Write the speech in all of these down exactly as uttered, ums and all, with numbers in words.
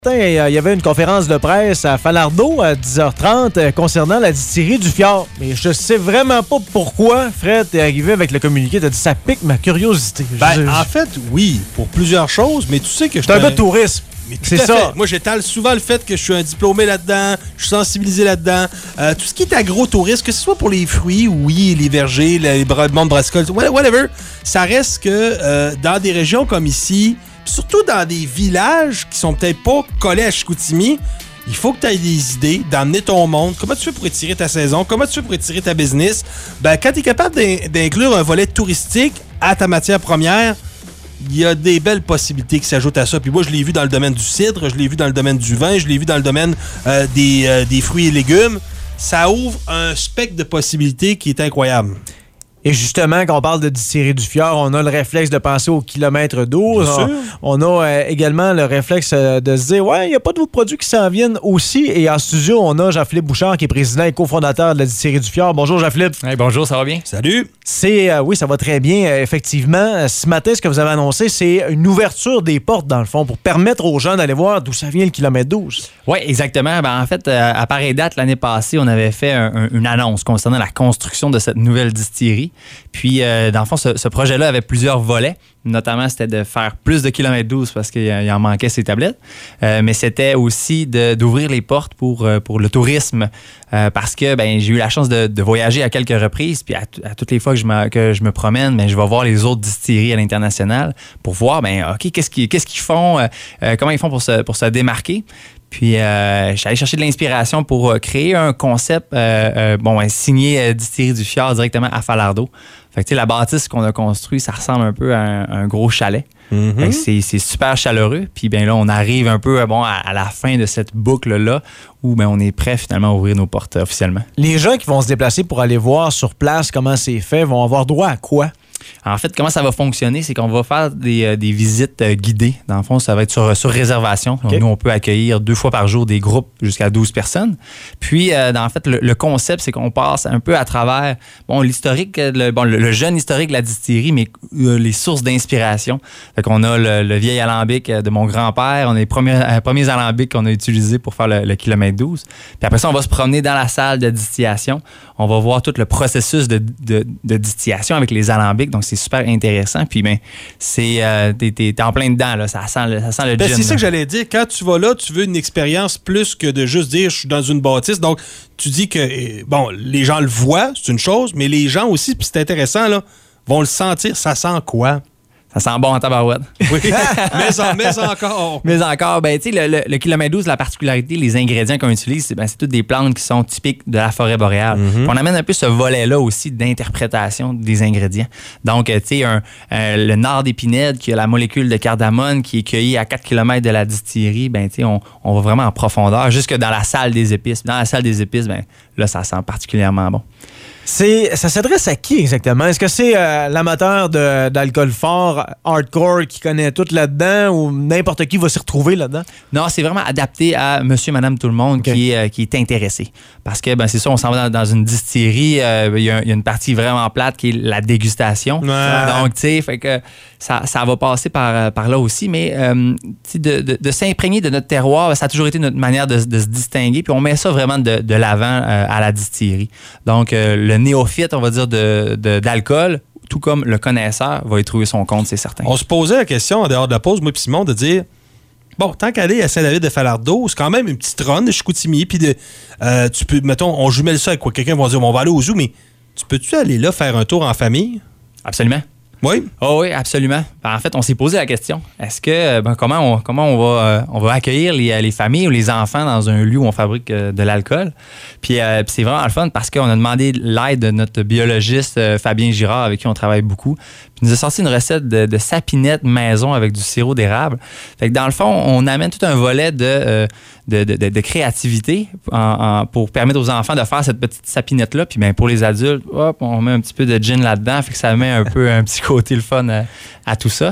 Il y avait une conférence de presse à Falardeau à dix heures trente concernant la distillerie du Fjord. Mais je sais vraiment pas pourquoi Fred est arrivé avec le communiqué. T'as dit ça pique ma curiosité. Ben, je, en fait, oui, pour plusieurs choses, mais tu sais que je suis un gars de tourisme. C'est ça. Fait. Moi, j'étale souvent le fait que je suis un diplômé là-dedans, je suis sensibilisé là-dedans. Euh, tout ce qui est agro-tourisme, que ce soit pour les fruits, oui, les vergers, les mondes brassicoles, whatever, ça reste que euh, dans des régions comme ici, surtout dans des villages qui sont peut-être pas collés à Chicoutimi, il faut que tu aies des idées d'emmener ton monde. Comment tu fais pour étirer ta saison? Comment tu fais pour étirer ta business? Ben, quand tu es capable d'inclure un volet touristique à ta matière première, il y a des belles possibilités qui s'ajoutent à ça. Puis moi, je l'ai vu dans le domaine du cidre, je l'ai vu dans le domaine du vin, je l'ai vu dans le domaine euh, des, euh, des fruits et légumes. Ça ouvre un spectre de possibilités qui est incroyable. Et justement, quand on parle de distillerie du Fjord, on a le réflexe de penser au kilomètre douze. On, on a euh, également le réflexe euh, de se dire, ouais, il n'y a pas de nouveaux produits qui s'en viennent aussi. Et en studio, on a Jean-Philippe Bouchard, qui est président et cofondateur de la distillerie du Fjord. Bonjour, Jean-Philippe. Hey, bonjour, ça va bien? Salut. C'est, euh, oui, ça va très bien, euh, effectivement. Ce matin, ce que vous avez annoncé, c'est une ouverture des portes, dans le fond, pour permettre aux gens d'aller voir d'où ça vient le kilomètre douze. Oui, exactement. Ben, en fait, euh, à pareille date, l'année passée, on avait fait un, un, une annonce concernant la construction de cette nouvelle distillerie. Puis, euh, dans le fond, ce, ce projet-là avait plusieurs volets. Notamment, c'était de faire plus de kilomètre douze parce qu'il en manquait ces tablettes. Euh, mais c'était aussi de, d'ouvrir les portes pour, pour le tourisme. Euh, parce que ben, j'ai eu la chance de, de voyager à quelques reprises. Puis à, à toutes les fois que je me, que je me promène, ben, je vais voir les autres distilleries à l'international pour voir, ben, OK, qu'est-ce qu'ils, qu'est-ce qu'ils font, euh, comment ils font pour se, pour se démarquer. Puis, euh, je suis allé chercher de l'inspiration pour créer un concept, euh, euh, bon, signé euh, Distillerie du Fjord directement à Falardeau. Fait que, tu sais, la bâtisse qu'on a construite, ça ressemble un peu à un, un gros chalet. Mm-hmm. Fait que c'est, c'est super chaleureux. Puis, bien là, on arrive un peu bon, à, à la fin de cette boucle-là où ben, on est prêt finalement à ouvrir nos portes euh, officiellement. Les gens qui vont se déplacer pour aller voir sur place comment c'est fait vont avoir droit à quoi? En fait, comment ça va fonctionner, c'est qu'on va faire des, euh, des visites euh, guidées. Dans le fond, ça va être sur, sur réservation. Okay. Donc, nous, on peut accueillir deux fois par jour des groupes jusqu'à douze personnes. Puis, euh, dans, en fait, le, le concept, c'est qu'on passe un peu à travers bon, l'historique, le, bon, le, le jeune historique de la distillerie, mais euh, les sources d'inspiration. Fait qu'on a le, le vieil alambic de mon grand-père. On a les premiers, euh, premiers alambics qu'on a utilisés pour faire le, le kilomètre douze. Puis après ça, on va se promener dans la salle de distillation. On va voir tout le processus de, de, de distillation avec les alambics. Donc, c'est super intéressant. Puis, ben, c'est, euh, t'es, t'es, t'es en plein dedans, là. Ça sent le, ça sent le ben, gin. C'est ça là. que j'allais dire. Quand tu vas là, tu veux une expérience plus que de juste dire je suis dans une bâtisse. Donc, tu dis que, bon, les gens le voient, c'est une chose, mais les gens aussi, puis c'est intéressant, là, vont le sentir. Ça sent quoi? Ça sent bon en tabarouette. Oui, mais, en, mais encore. Mais encore, ben, tu sais, le, le, le kilomètre douze, la particularité, les ingrédients qu'on utilise, c'est, ben, c'est toutes des plantes qui sont typiques de la forêt boréale. Mm-hmm. On amène un peu ce volet-là aussi d'interprétation des ingrédients. Donc, tu sais, un, un, le nard d'épinette, qui a la molécule de cardamone, qui est cueillie à quatre kilomètres de la distillerie, ben, tu sais, on, on va vraiment en profondeur, jusque dans la salle des épices. Dans la salle des épices, ben, là, ça sent particulièrement bon. C'est, ça s'adresse à qui exactement? Est-ce que c'est euh, l'amateur de, d'alcool fort, hardcore, qui connaît tout là-dedans ou n'importe qui va s'y retrouver là-dedans? Non, c'est vraiment adapté à monsieur, madame, tout le monde okay. qui, est, euh, qui est intéressé. Parce que, ben, c'est ça, on s'en va dans, dans une distillerie, il euh, y, y a une partie vraiment plate qui est la dégustation. Ouais. Donc, tu sais, fait que ça, ça va passer par, par là aussi. Mais euh, de, de, de s'imprégner de notre terroir, ça a toujours été notre manière de, de se distinguer. Puis on met ça vraiment de, de l'avant euh, à la distillerie. Donc, euh, le néophyte, on va dire, de, de, d'alcool, tout comme le connaisseur, va y trouver son compte, c'est certain. On se posait la question en dehors de la pause, moi et Simon, de dire, bon, tant qu'aller à Saint-David de Falardeau, c'est quand même une petite run de Chicoutimi, puis de, euh, tu peux, mettons, on jumelle ça avec quoi? Quelqu'un va dire, bon, on va aller au zoo, mais tu peux-tu aller là faire un tour en famille? Absolument. Oui? Oh oui, absolument. En fait, on s'est posé la question. Est-ce que, ben, comment on, comment on va, euh, on va accueillir les, les familles ou les enfants dans un lieu où on fabrique euh, de l'alcool? Puis, euh, puis c'est vraiment le fun parce qu'on a demandé l'aide de notre biologiste euh, Fabien Girard, avec qui on travaille beaucoup. Puis il nous a sorti une recette de, de sapinette maison avec du sirop d'érable. Fait que dans le fond, on amène tout un volet de, euh, de, de, de, de créativité en, en, pour permettre aux enfants de faire cette petite sapinette-là. Puis ben, pour les adultes, hop, on met un petit peu de gin là-dedans. Fait que ça met un peu un petit côté le fun à, à tout ça.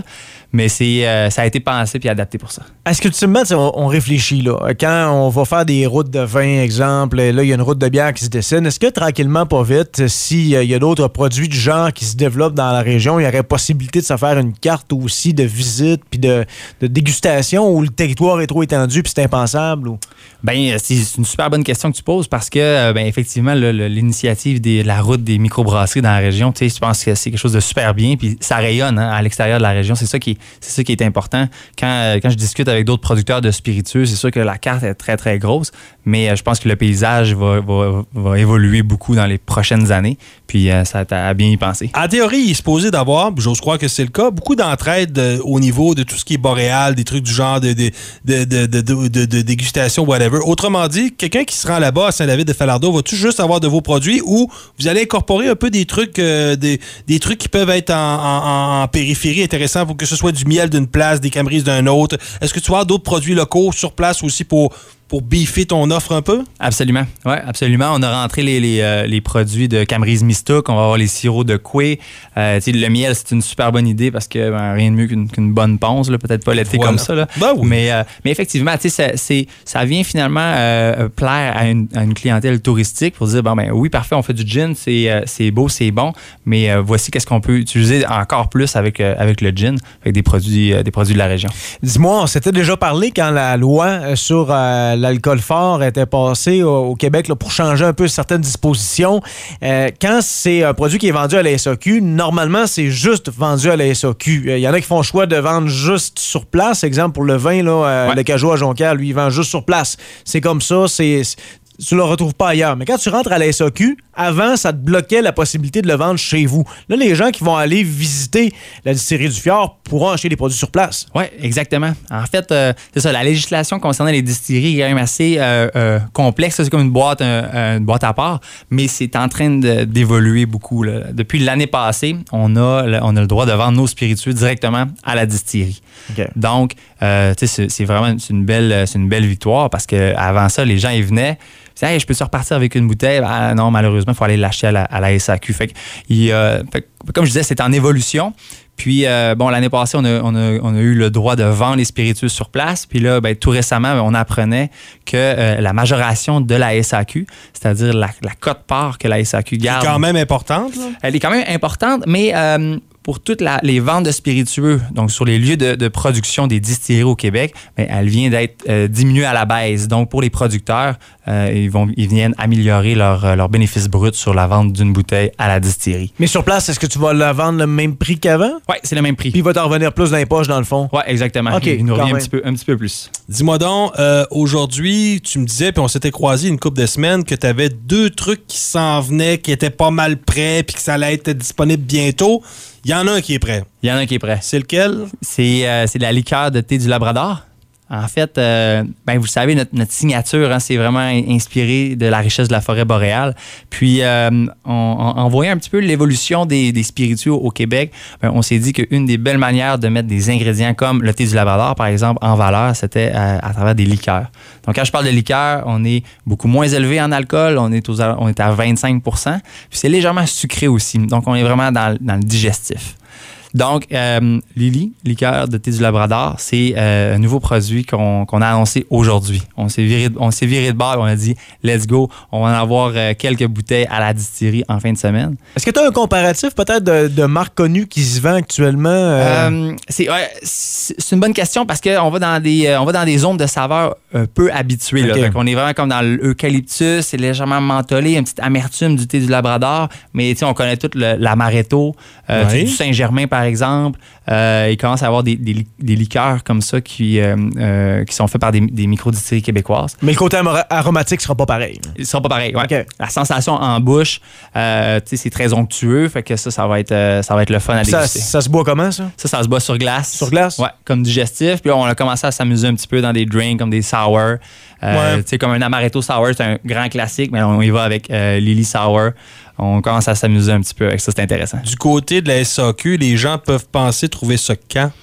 Mais c'est, euh, ça a été pensé puis adapté pour ça. Est-ce que ultimement, on, on réfléchit, là, quand on va faire des routes de vin, exemple, là, il y a une route de bière qui se dessine, est-ce que tranquillement, pas vite, s'il y a d'autres produits du genre qui se développent dans la région, il y aurait possibilité de se faire une carte aussi de visite puis de, de dégustation où le territoire est trop étendu puis c'est impensable? Ou... Bien, c'est une super bonne question que tu poses parce que, ben, effectivement, là, l'initiative de la route des microbrasseries dans la région, tu sais, je pense que c'est quelque chose de super bien puis ça rayonne hein, à l'extérieur de la région. C'est ça qui est, c'est ça qui est important. Quand, quand je discute avec d'autres producteurs de spiritueux, c'est sûr que la carte est très, très grosse, mais je pense que le paysage va, va, va évoluer beaucoup dans les prochaines années. Puis euh, ça a bien y penser. En théorie, il est supposé d'avoir, j'ose croire que c'est le cas, beaucoup d'entraide euh, au niveau de tout ce qui est boréal, des trucs du genre de, de, de, de, de, de, de, de dégustation, whatever. Autrement dit, quelqu'un qui se rend là-bas à Saint-David-de-Falardeau, va-tu juste avoir de vos produits ou vous allez incorporer un peu des trucs, euh, des, des trucs qui peuvent être en, en, en périphérie intéressants pour que ce soit du miel d'une place, des camerises d'un autre? Est-ce que tu vas avoir d'autres produits locaux sur place aussi pour... pour biffer ton offre un peu? Absolument. Oui, absolument. On a rentré les, les, euh, les produits de Camerise Mistook. On va avoir les sirops de Coué. Euh, le miel, c'est une super bonne idée parce que ben, rien de mieux qu'une, qu'une bonne ponce. Là. Peut-être pas l'été voilà. comme ça. Là. Ben oui. mais, euh, mais effectivement, ça, c'est, ça vient finalement euh, plaire à une, à une clientèle touristique pour dire, bon, ben oui, parfait, on fait du gin, c'est, euh, c'est beau, c'est bon, mais euh, voici qu'est-ce qu'on peut utiliser encore plus avec, euh, avec le gin, avec des produits, euh, des produits de la région. Dis-moi, on s'était déjà parlé quand la loi sur... Euh, l'alcool fort était passé au, au Québec là, pour changer un peu certaines dispositions. Euh, quand c'est un produit qui est vendu à la S A Q, normalement, c'est juste vendu à la S A Q. Il euh, y en a qui font le choix de vendre juste sur place. Exemple, pour le vin, là, euh, ouais. le Cajou à Jonquière, lui, il vend juste sur place. C'est comme ça, c'est... c'est tu ne le retrouves pas ailleurs. Mais quand tu rentres à la S A Q, avant, ça te bloquait la possibilité de le vendre chez vous. Là, les gens qui vont aller visiter la distillerie du Fjord pourront acheter des produits sur place. Oui, exactement. En fait, euh, c'est ça, la législation concernant les distilleries est quand même assez euh, euh, complexe. C'est comme une boîte, un, une boîte à part, mais c'est en train de, d'évoluer beaucoup. Là. Depuis l'année passée, on a, on a le droit de vendre nos spiritueux directement à la distillerie. Okay. Donc, euh, tu sais, c'est, c'est vraiment c'est une, belle, c'est une belle victoire parce qu'avant ça, les gens, ils venaient... Hey, je peux-tu repartir avec une bouteille? Ben, non, malheureusement, il faut aller l'acheter à la, à la S A Q. Fait que, il, euh, fait que, comme je disais, c'est en évolution. Puis, euh, bon, l'année passée, on a, on, a, on a eu le droit de vendre les spiritueux sur place. Puis là, ben, tout récemment, on apprenait que euh, la majoration de la S A Q, c'est-à-dire la, la quote-part que la S A Q garde... Elle est quand même importante, là? Elle est quand même importante, mais... Euh, pour toutes la, les ventes de spiritueux, donc sur les lieux de, de production des distilleries au Québec, bien, elle vient d'être euh, diminuée à la baisse. Donc, pour les producteurs, euh, ils, vont, ils viennent améliorer leur, leur bénéfice brut sur la vente d'une bouteille à la distillerie. Mais sur place, est-ce que tu vas la vendre le même prix qu'avant? Oui, c'est le même prix. Puis il va t'en revenir plus dans les poches, dans le fond? Oui, exactement. Okay, il nous revient un petit, peu, un petit peu plus. Dis-moi donc, euh, aujourd'hui, tu me disais, puis on s'était croisés une couple de semaines, que tu avais deux trucs qui s'en venaient, qui étaient pas mal prêts, puis que ça allait être disponible bientôt. Il y en a un qui est prêt. Il y en a un qui est prêt. C'est lequel? C'est, euh, c'est de la liqueur de thé du Labrador. En fait, euh, ben vous savez, notre, notre signature, hein, c'est vraiment inspiré de la richesse de la forêt boréale. Puis, euh, on, on, en voyant un petit peu l'évolution des, des spiritueux au Québec, ben, on s'est dit qu'une des belles manières de mettre des ingrédients comme le thé du Labrador, par exemple, en valeur, c'était à, à travers des liqueurs. Donc, quand je parle de liqueurs, on est beaucoup moins élevé en alcool. On est, aux, on est à vingt-cinq pour cent. Puis, c'est légèrement sucré aussi. Donc, on est vraiment dans, dans le digestif. Donc, euh, Lily, liqueur de thé du Labrador, c'est euh, un nouveau produit qu'on, qu'on a annoncé aujourd'hui. On s'est viré, on s'est viré de bord et on a dit « Let's go ». On va en avoir euh, quelques bouteilles à la distillerie en fin de semaine. Est-ce que tu as un comparatif peut-être de, de marques connues qui se vend actuellement? Euh... Euh, c'est, ouais, c'est une bonne question parce qu'on va dans des, on va dans des zones de saveurs euh, peu habituées. Là. Okay. Donc, on est vraiment comme dans l'eucalyptus, c'est légèrement mentholé, une petite amertume du thé du Labrador. Mais on connaît tout le, l'amaretto, euh, oui. du Saint-Germain, par exemple. Euh, il commence à avoir des, des, des liqueurs comme ça qui, euh, euh, qui sont faits par des, des micro-distilleries québécoises. Mais le côté aromatique ne sera pas pareil. Il ne sera pas pareil, oui. Okay. La sensation en bouche, euh, c'est très onctueux, fait que ça, ça va être, euh, ça va être le fun à ça, déguster. Ça se boit comment, ça? Ça, ça se boit sur glace. Sur glace? Oui, comme digestif. Puis là, on a commencé à s'amuser un petit peu dans des drinks comme des sour. Euh, ouais. Tu sais, comme un amaretto sour, c'est un grand classique, mais on y va avec euh, Lily Sour. On commence à s'amuser un petit peu avec ça, c'est intéressant. Du côté de la S A Q, les gens peuvent penser trouver ça quand?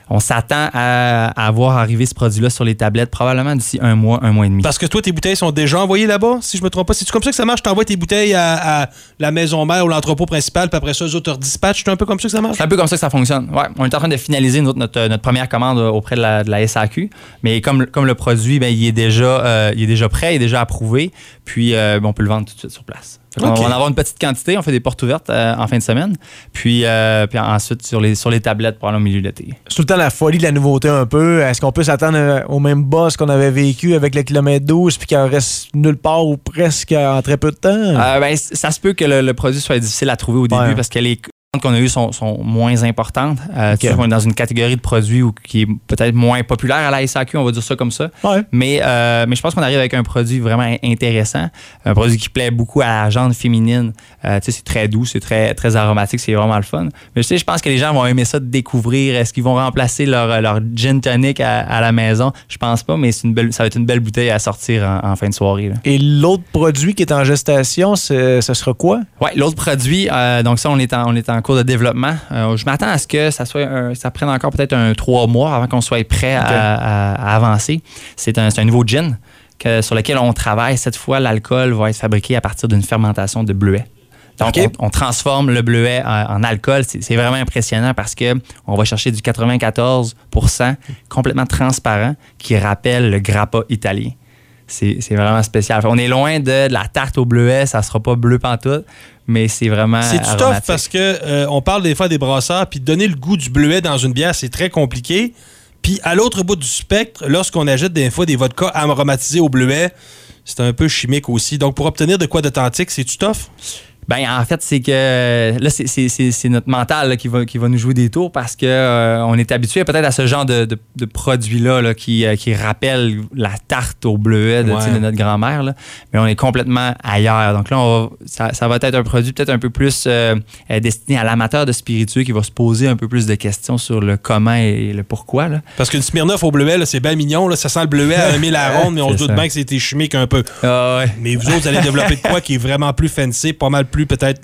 on s'attend à, à voir arriver ce produit-là sur les tablettes probablement d'ici un mois, un mois et demi. Parce que toi, tes bouteilles sont déjà envoyées là-bas, si je me trompe pas. C'est-tu comme ça que ça marche? Tu envoies tes bouteilles à, à la maison mère ou l'entrepôt principal, puis après ça, eux autres te redispatchent. C'est un peu comme ça que ça marche? C'est un peu comme ça que ça fonctionne. Ouais, on est en train de finaliser notre, notre, notre première commande auprès de la, de la S A Q, mais comme, comme le produit, ben, il, est déjà, euh, il est déjà prêt, il est déjà approuvé, puis euh, ben, on peut le vendre tout de suite sur place. Okay. On va en avoir une petite quantité, on fait des portes ouvertes euh, en fin de semaine, puis, euh, puis ensuite sur les, sur les tablettes pour aller au milieu de l'été. C'est tout le temps la folie de la nouveauté un peu. Est-ce qu'on peut s'attendre au même boss qu'on avait vécu avec le kilomètre douze puis qu'il en reste nulle part ou presque en très peu de temps? Euh, ben, ça se peut que le, le produit soit difficile à trouver au début ouais. parce que les qu'on a eues sont, sont moins importantes. Euh, okay. On est dans une catégorie de produits où, qui est peut-être moins populaire à la S A Q, on va dire ça comme ça. Ouais. Mais, euh, mais je pense qu'on arrive avec un produit vraiment intéressant, un produit qui plaît beaucoup à la gente féminine. Euh, c'est très doux, c'est très, très aromatique, c'est vraiment le fun. Mais je pense que les gens vont aimer ça de découvrir. Est-ce qu'ils vont remplacer leur, leur gin tonic à, à la maison? Je pense pas, mais c'est une belle, ça va être une belle bouteille à sortir en, en fin de soirée. Là. Et l'autre produit qui est en gestation, ce sera quoi? Oui, l'autre produit, euh, donc ça, on est en, on est en cours de développement. Euh, je m'attends à ce que ça soit un, ça prenne encore peut-être un trois mois avant qu'on soit prêt à, okay. à, à avancer. C'est un, c'est un nouveau gin que, sur lequel on travaille. Cette fois, l'alcool va être fabriqué à partir d'une fermentation de bleuet. Donc, okay. on, on transforme le bleuet en, en alcool. C'est, c'est vraiment impressionnant parce qu'on va chercher du quatre-vingt-quatorze pour cent complètement transparent qui rappelle le grappa italien. C'est, c'est vraiment spécial. On est loin de, de la tarte au bleuet, ça sera pas bleu pantoute, mais c'est vraiment c'est du tough parce que euh, on parle des fois des brasseurs, puis donner le goût du bleuet dans une bière, c'est très compliqué. Puis à l'autre bout du spectre, lorsqu'on ajoute des fois des vodkas aromatisés au bleuet, c'est un peu chimique aussi. Donc pour obtenir de quoi d'authentique, c'est du tough? Ben en fait, c'est que là, c'est, c'est, c'est, c'est notre mental là, qui, va, qui va nous jouer des tours parce qu'on euh, est habitué peut-être à ce genre de, de, de produit-là là, qui, euh, qui rappelle la tarte au bleuet de, ouais. de notre grand-mère. Là. Mais on est complètement ailleurs. Donc là, on va, ça, ça va être un produit peut-être un peu plus euh, destiné à l'amateur de spiritueux qui va se poser un peu plus de questions sur le comment et le pourquoi. Là. Parce qu'une Smirnoff au bleuet, là, c'est bien mignon. Là, ça sent le bleuet à un mille à la ronde, mais on se doute bien que c'était chimique un peu. Ah ouais. Mais vous autres, vous allez développer de quoi qui est vraiment plus fancy, pas mal plus peut-être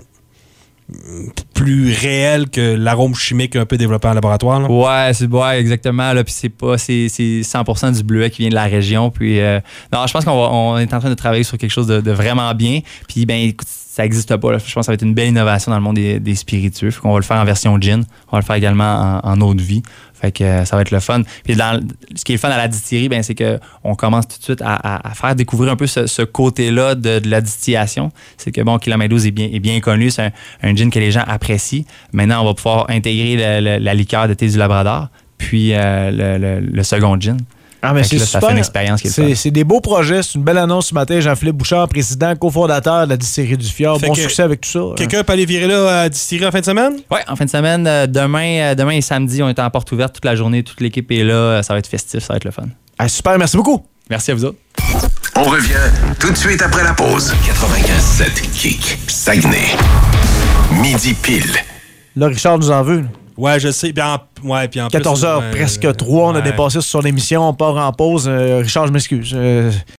plus réel que l'arôme chimique un peu développé en laboratoire. Là. Ouais, c'est ouais, exactement. Là, puis c'est pas c'est, c'est cent pour cent du bleuet qui vient de la région. Puis euh, non, je pense qu'on va, on est en train de travailler sur quelque chose de, de vraiment bien. Puis ben écoute, ça n'existe pas. Là. Je pense que ça va être une belle innovation dans le monde des, des spiritueux. On va le faire en version gin. On va le faire également en, en eau de vie. Fait que euh, ça va être le fun. Puis dans, ce qui est le fun à la distillerie, ben, c'est qu'on commence tout de suite à, à, à faire découvrir un peu ce, ce côté-là de, de la distillation. C'est que bon, kilomètre douze est bien, est bien connu. C'est un, un gin que les gens apprécient. Maintenant, on va pouvoir intégrer le, le, la liqueur de thé du Labrador, puis euh, le, le, le second gin. Ah, mais c'est là, super. Ça fait une expérience qui est c'est, c'est des beaux projets. C'est une belle annonce ce matin. Jean-Philippe Bouchard, président, cofondateur de la distillerie du Fjord. Fait bon succès avec tout ça. Quelqu'un hein. peut aller virer là à distillerie en fin de semaine? Oui, en fin de semaine. Euh, demain, euh, demain et samedi, on est en porte ouverte toute la journée. Toute l'équipe est là. Ça va être festif. Ça va être le fun. Ah, super. Merci beaucoup. Merci à vous autres. On revient tout de suite après la pause. quatre-vingt-quinze sept Kick, Saguenay. Midi pile. Là, Richard nous en veut. Là. Ouais, je sais. Bien, ouais, puis en quatorze heures, plus, presque trois, on a ouais. dépassé sur l'émission, on part en pause. Euh, Richard, je m'excuse. Euh,